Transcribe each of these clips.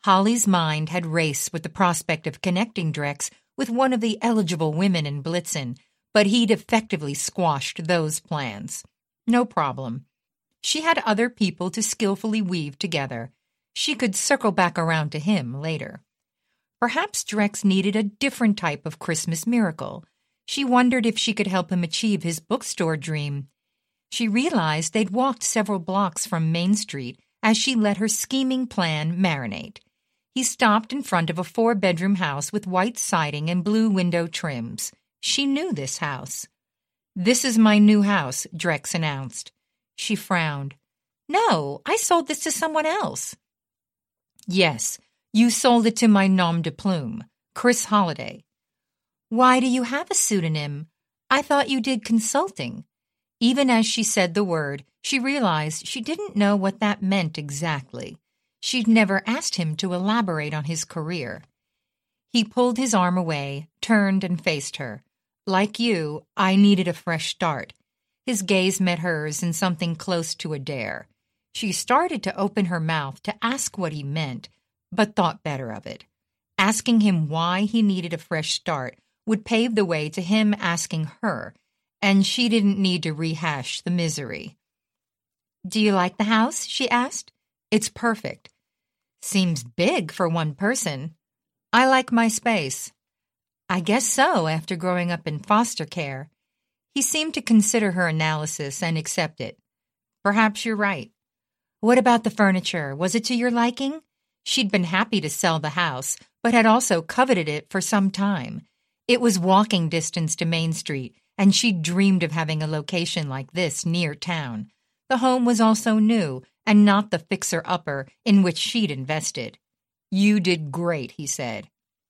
Holly's mind had raced with the prospect of connecting Drex with one of the eligible women in Blitzen, but he'd effectively squashed those plans. No problem. She had other people to skillfully weave together. She could circle back around to him later. Perhaps Drex needed a different type of Christmas miracle. She wondered if she could help him achieve his bookstore dream. She realized they'd walked several blocks from Main Street as she let her scheming plan marinate. He stopped in front of a 4-bedroom house with white siding and blue window trims. She knew this house. "This is my new house," Drex announced. She frowned. "No, I sold this to someone else." "Yes, you sold it to my nom de plume, Chris Holliday." "Why do you have a pseudonym? I thought you did consulting." Even as she said the word, she realized she didn't know what that meant exactly. She'd never asked him to elaborate on his career. He pulled his arm away, turned and faced her. "Like you, I needed a fresh start." His gaze met hers in something close to a dare. She started to open her mouth to ask what he meant, but thought better of it. Asking him why he needed a fresh start would pave the way to him asking her, and she didn't need to rehash the misery. "Do you like the house?" she asked. "It's perfect." "Seems big for one person." "I like my space." "I guess so, after growing up in foster care." He seemed to consider her analysis and accept it. "Perhaps you're right." "What about the furniture? Was it to your liking?" She'd been happy to sell the house, but had also coveted it for some time. It was walking distance to Main Street, and she'd dreamed of having a location like this near town. The home was also new, and not the fixer-upper in which she'd invested. "You did great," he said.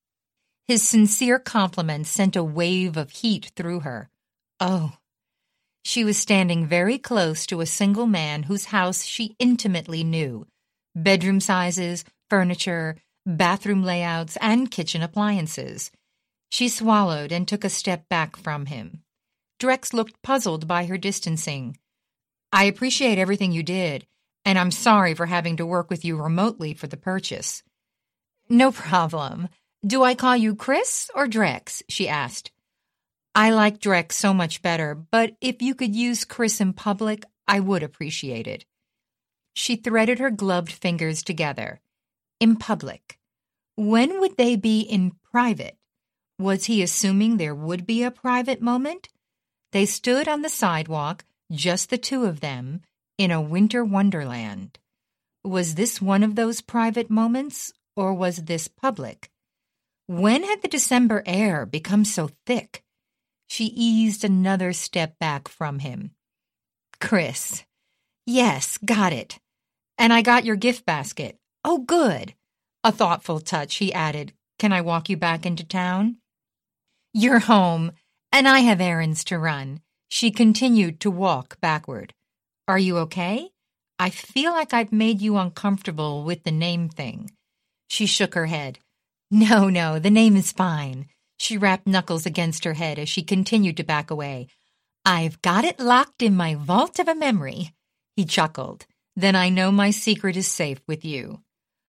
His sincere compliment sent a wave of heat through her. Oh. She was standing very close to a single man whose house she intimately knew. Bedroom sizes, furniture, bathroom layouts, and kitchen appliances. She swallowed and took a step back from him. Drex looked puzzled by her distancing. "I appreciate everything you did, and I'm sorry for having to work with you remotely for the purchase." "No problem. Do I call you Chris or Drex?" she asked. "I like Drex so much better, but if you could use Chris in public, I would appreciate it." She threaded her gloved fingers together. In public. When would they be in private? Was he assuming there would be a private moment? They stood on the sidewalk, just the two of them, in a winter wonderland. Was this one of those private moments, or was this public? When had the December air become so thick? She eased another step back from him. "Chris. Yes, got it. And I got your gift basket. Oh, good." A thoughtful touch, he added. "Can I walk you back into town?" "You're home, and I have errands to run." She continued to walk backward. "Are you okay? I feel like I've made you uncomfortable with the name thing." She shook her head. No, the name is fine." She rapped knuckles against her head as she continued to back away. "I've got it locked in my vault of a memory." He chuckled. "Then I know my secret is safe with you."